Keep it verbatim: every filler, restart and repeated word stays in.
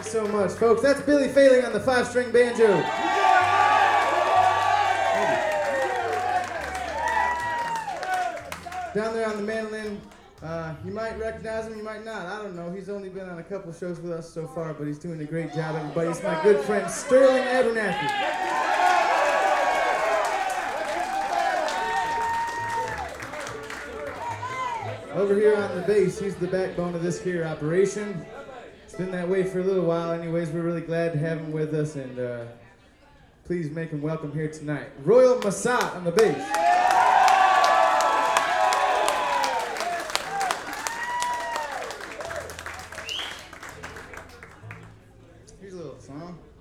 so much, folks. That's Billy Failing on the five-string banjo. Down there on the mandolin, uh, you might recognize him, you might not. I don't know. He's only been on a couple shows with us so far, but he's doing a great job, everybody. It's my good friend, Sterling Abernathy. Over here on the bass, he's the backbone of this here operation. It's been that way for a little while. Anyways, we're really glad to have him with us, and uh, please make him welcome here tonight. Royal Massat on the bass. Here's a little song.